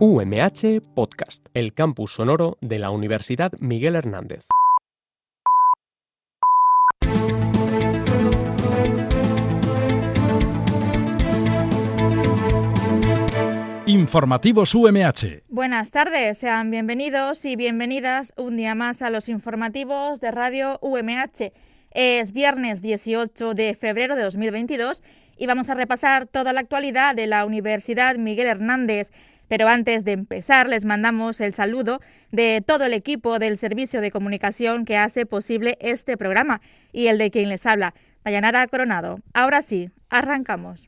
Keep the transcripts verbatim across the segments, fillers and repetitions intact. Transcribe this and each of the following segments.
U M H Podcast, el campus sonoro de la Universidad Miguel Hernández. Informativos U M H. Buenas tardes, sean bienvenidos y bienvenidas un día más a los informativos de Radio U M H. Es viernes dieciocho de febrero de dos mil veintidós y vamos a repasar toda la actualidad de la Universidad Miguel Hernández. Pero antes de empezar, les mandamos el saludo de todo el equipo del Servicio de Comunicación que hace posible este programa y el de quien les habla, Dayanara Coronado. Ahora sí, arrancamos.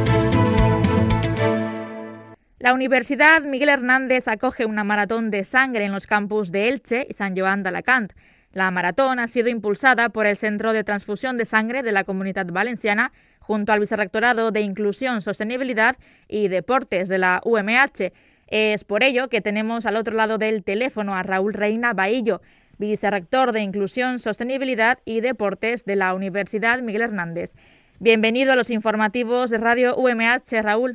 La Universidad Miguel Hernández acoge una maratón de sangre en los campus de Elche y Sant Joan d'Alacant. La maratón ha sido impulsada por el Centro de Transfusión de Sangre de la Comunitat Valenciana junto al Vicerrectorado de Inclusión, Sostenibilidad y Deportes de la U M H. Es por ello que tenemos al otro lado del teléfono a Raúl Reina Bahillo, Vicerrector de Inclusión, Sostenibilidad y Deportes de la Universidad Miguel Hernández. Bienvenido a los informativos de Radio U M H, Raúl.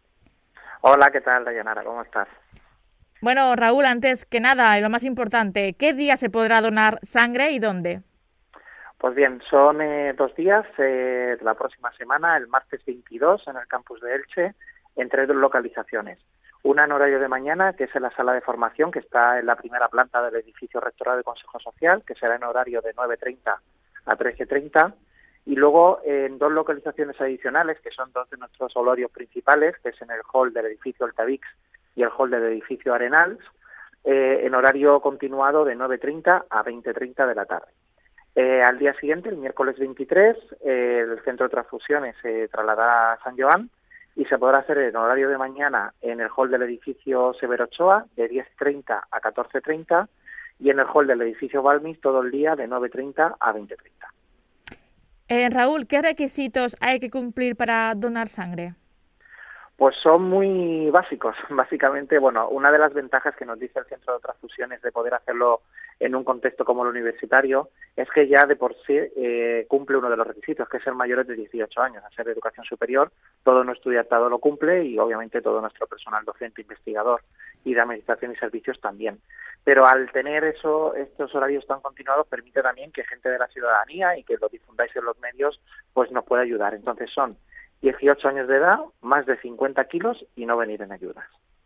Hola, ¿qué tal, Dayanara? ¿Cómo estás? Bueno, Raúl, antes que nada, y lo más importante, ¿qué día se podrá donar sangre y dónde? Pues bien, son eh, dos días, eh, la próxima semana, el martes veintidós, en el campus de Elche, en tres localizaciones. Una en horario de mañana, que es en la sala de formación, que está en la primera planta del edificio rectorado de Consejo Social, que será en horario de nueve treinta a trece treinta. Y luego en dos localizaciones adicionales, que son dos de nuestros horarios principales, que es en el hall del edificio Altavix y el hall del edificio Arenals, eh, en horario continuado de nueve treinta a veinte treinta de la tarde. Eh, al día siguiente, el miércoles veintitrés, eh, el centro de transfusiones se trasladará a Sant Joan y se podrá hacer en horario de mañana en el hall del edificio Severo Ochoa de diez treinta a catorce treinta y en el hall del edificio Balmis todo el día de nueve treinta a veinte treinta. Eh, Raúl, ¿qué requisitos hay que cumplir para donar sangre? Pues son muy básicos. Básicamente, bueno, una de las ventajas que nos dice el Centro de Transfusiones de poder hacerlo en un contexto como el universitario es que ya de por sí eh, cumple uno de los requisitos, que es ser mayores de dieciocho años, hacer de educación superior. Todo nuestro estudiantado lo cumple y obviamente todo nuestro personal docente, investigador y de administración y servicios también. Pero al tener eso, estos horarios tan continuados permite también que gente de la ciudadanía y que lo difundáis en los medios pues nos pueda ayudar. Entonces son dieciocho años de edad, más de cincuenta kilos y no venir en ayudas.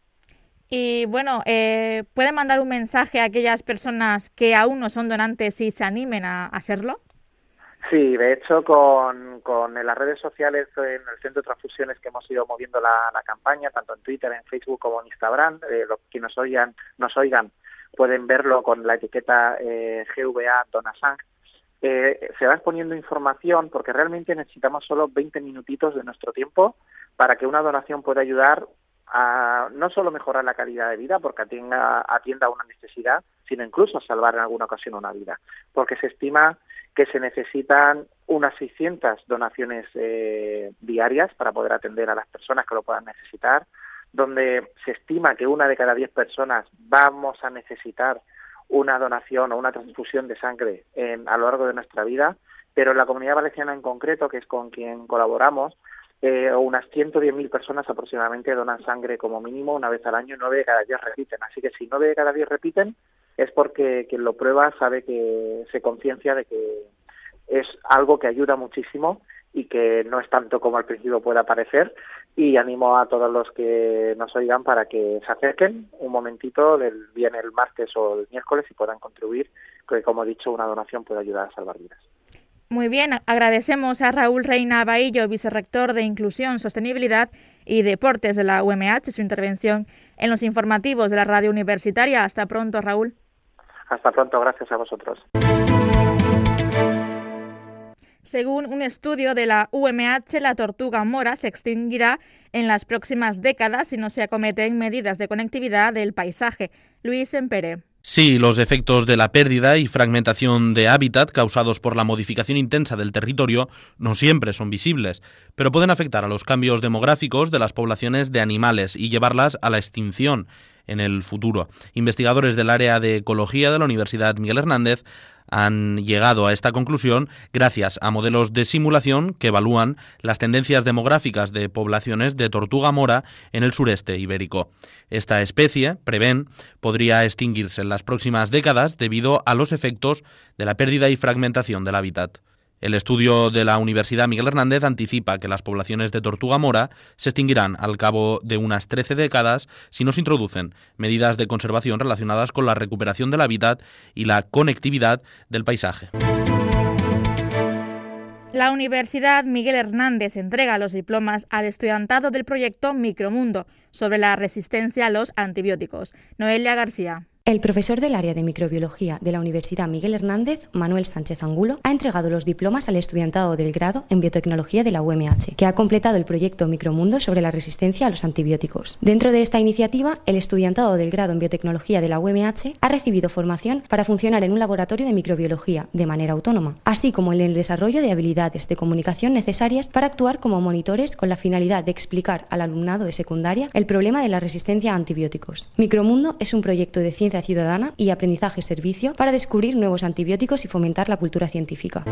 Y bueno, eh, ¿pueden mandar un mensaje a aquellas personas que aún no son donantes y se animen a hacerlo? Sí, de hecho, con, con en las redes sociales, en el Centro de Transfusiones que hemos ido moviendo la, la campaña, tanto en Twitter, en Facebook como en Instagram, eh, los que nos oigan, nos oigan pueden verlo con la etiqueta eh, G V A Donasang. Eh, se va exponiendo información porque realmente necesitamos solo veinte minutitos de nuestro tiempo para que una donación pueda ayudar a no solo mejorar la calidad de vida porque atienda, atienda a una necesidad, sino incluso a salvar en alguna ocasión una vida, porque se estima que se necesitan unas seiscientas donaciones eh, diarias para poder atender a las personas que lo puedan necesitar, donde se estima que una de cada diez personas vamos a necesitar una donación o una transfusión de sangre en, a lo largo de nuestra vida, pero en la Comunidad Valenciana en concreto, que es con quien colaboramos, eh, unas ciento diez mil personas aproximadamente donan sangre como mínimo una vez al año y nueve de cada diez repiten. Así que si nueve de cada diez repiten es porque quien lo prueba sabe que se conciencia de que es algo que ayuda muchísimo y que no es tanto como al principio pueda parecer, y animo a todos los que nos oigan para que se acerquen un momentito, el, bien el martes o el miércoles, y puedan contribuir, que como he dicho, una donación puede ayudar a salvar vidas. Muy bien, agradecemos a Raúl Reina Bahillo, Vicerrector de Inclusión, Sostenibilidad y Deportes de la U M H, su intervención en los informativos de la radio universitaria. Hasta pronto, Raúl. Hasta pronto, gracias a vosotros. Según un estudio de la U M H, la tortuga mora se extinguirá en las próximas décadas si no se acometen medidas de conectividad del paisaje. Luis Empere. Sí, los efectos de la pérdida y fragmentación de hábitat causados por la modificación intensa del territorio no siempre son visibles, pero pueden afectar a los cambios demográficos de las poblaciones de animales y llevarlas a la extinción en el futuro. Investigadores del área de ecología de la Universidad Miguel Hernández Han llegado a esta conclusión gracias a modelos de simulación que evalúan las tendencias demográficas de poblaciones de tortuga mora en el sureste ibérico. Esta especie, prevén, podría extinguirse en las próximas décadas debido a los efectos de la pérdida y fragmentación del hábitat. El estudio de la Universidad Miguel Hernández anticipa que las poblaciones de tortuga mora se extinguirán al cabo de unas trece décadas si no se introducen medidas de conservación relacionadas con la recuperación del hábitat y la conectividad del paisaje. La Universidad Miguel Hernández entrega los diplomas al estudiantado del proyecto Micromundo sobre la resistencia a los antibióticos. Noelia García. El profesor del área de microbiología de la Universidad Miguel Hernández, Manuel Sánchez Angulo, ha entregado los diplomas al estudiantado del grado en biotecnología de la U M H, que ha completado el proyecto Micromundo sobre la resistencia a los antibióticos. Dentro de esta iniciativa, el estudiantado del grado en biotecnología de la U M H ha recibido formación para funcionar en un laboratorio de microbiología de manera autónoma, así como en el desarrollo de habilidades de comunicación necesarias para actuar como monitores con la finalidad de explicar al alumnado de secundaria el problema de la resistencia a antibióticos. Micromundo es un proyecto de ciencia ciudadana y aprendizaje-servicio para descubrir nuevos antibióticos y fomentar la cultura científica.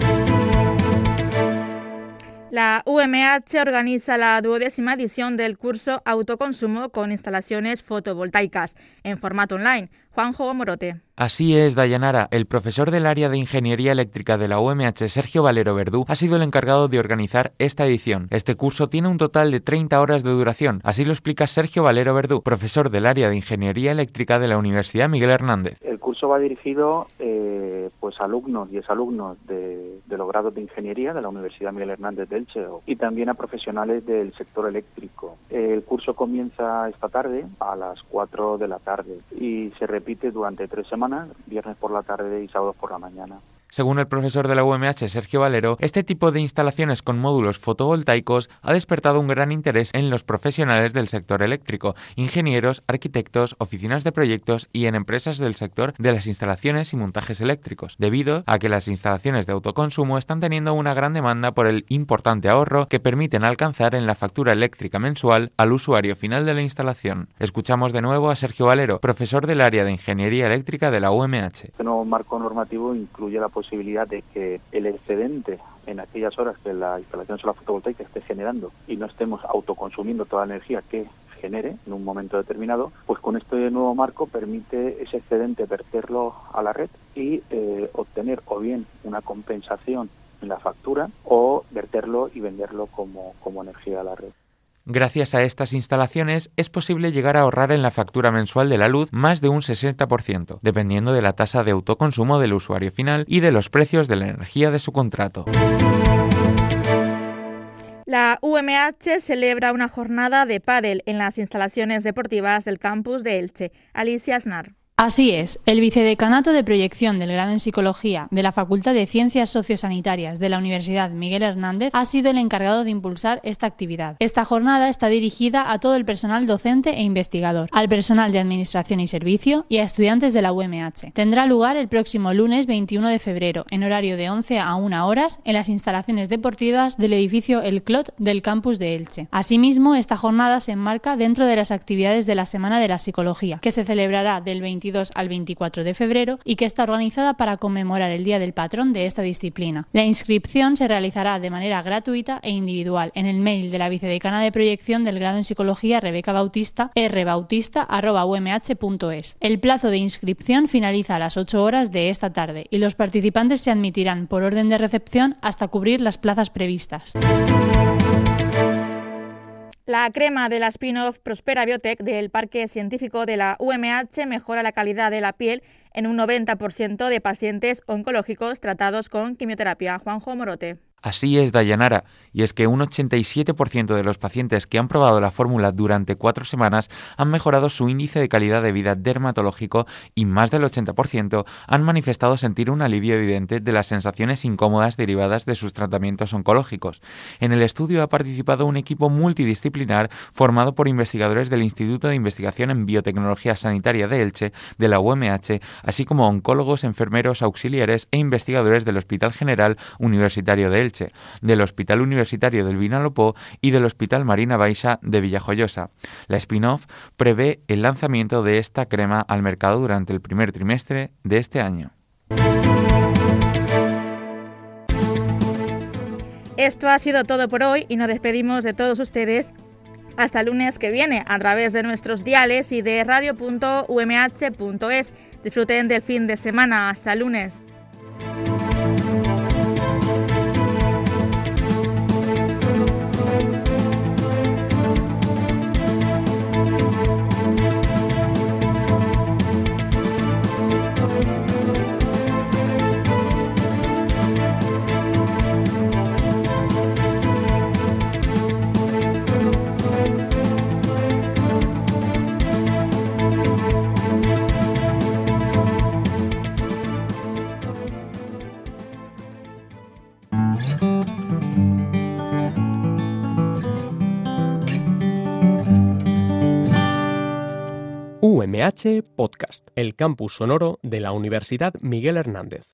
La U M H organiza la duodécima edición del curso Autoconsumo con instalaciones fotovoltaicas en formato online. Juanjo Morote. Así es, Dayanara. El profesor del área de Ingeniería Eléctrica de la U M H, Sergio Valero Verdú, ha sido el encargado de organizar esta edición. Este curso tiene un total de treinta horas de duración. Así lo explica Sergio Valero Verdú, profesor del área de Ingeniería Eléctrica de la Universidad Miguel Hernández. El curso va dirigido eh, pues a alumnos y exalumnos de, de los grados de Ingeniería de la Universidad Miguel Hernández de Elche y también a profesionales del sector eléctrico. El curso comienza esta tarde a las cuatro de la tarde y se repite durante tres semanas, viernes por la tarde y sábados por la mañana. Según el profesor de la U M H, Sergio Valero, este tipo de instalaciones con módulos fotovoltaicos ha despertado un gran interés en los profesionales del sector eléctrico, ingenieros, arquitectos, oficinas de proyectos y en empresas del sector de las instalaciones y montajes eléctricos, debido a que las instalaciones de autoconsumo están teniendo una gran demanda por el importante ahorro que permiten alcanzar en la factura eléctrica mensual al usuario final de la instalación. Escuchamos de nuevo a Sergio Valero, profesor del área de Ingeniería Eléctrica de la U M H. Este nuevo marco normativo incluye la posibilidad de que el excedente en aquellas horas que la instalación solar fotovoltaica esté generando y no estemos autoconsumiendo toda la energía que genere en un momento determinado, pues con este nuevo marco permite ese excedente verterlo a la red y eh, obtener o bien una compensación en la factura o verterlo y venderlo como, como energía a la red. Gracias a estas instalaciones es posible llegar a ahorrar en la factura mensual de la luz más de un sesenta por ciento, dependiendo de la tasa de autoconsumo del usuario final y de los precios de la energía de su contrato. La U M H celebra una jornada de pádel en las instalaciones deportivas del campus de Elche. Alicia Aznar. Así es, el Vicedecanato de Proyección del Grado en Psicología de la Facultad de Ciencias Sociosanitarias de la Universidad Miguel Hernández ha sido el encargado de impulsar esta actividad. Esta jornada está dirigida a todo el personal docente e investigador, al personal de Administración y Servicio y a estudiantes de la U M H. Tendrá lugar el próximo lunes veintiuno de febrero, en horario de once a una horas, en las instalaciones deportivas del edificio El Clot del campus de Elche. Asimismo, esta jornada se enmarca dentro de las actividades de la Semana de la Psicología, que se celebrará del veintidós al veinticuatro de febrero y que está organizada para conmemorar el Día del Patrón de esta disciplina. La inscripción se realizará de manera gratuita e individual en el mail de la vicedecana de proyección del grado en Psicología, Rebeca Bautista, r bautista arroba u m h punto es. El plazo de inscripción finaliza a las ocho horas de esta tarde y los participantes se admitirán por orden de recepción hasta cubrir las plazas previstas. La crema de la spin-off Prospera Biotech del Parque Científico de la U M H mejora la calidad de la piel en un noventa por ciento de pacientes oncológicos tratados con quimioterapia. Juanjo Morote. Así es, Dayanara, y es que un ochenta y siete por ciento de los pacientes que han probado la fórmula durante cuatro semanas han mejorado su índice de calidad de vida dermatológico y más del ochenta por ciento han manifestado sentir un alivio evidente de las sensaciones incómodas derivadas de sus tratamientos oncológicos. En el estudio ha participado un equipo multidisciplinar formado por investigadores del Instituto de Investigación en Biotecnología Sanitaria de Elche, de la U M H, así como oncólogos, enfermeros, auxiliares e investigadores del Hospital General Universitario de Elche, del Hospital Universitario del Vinalopó y del Hospital Marina Baixa de Villajoyosa. La spin-off prevé el lanzamiento de esta crema al mercado durante el primer trimestre de este año. Esto ha sido todo por hoy y nos despedimos de todos ustedes hasta el lunes que viene a través de nuestros diales y de radio punto u m h punto es. Disfruten del fin de semana. Hasta el lunes. U M H Podcast, el campus sonoro de la Universidad Miguel Hernández.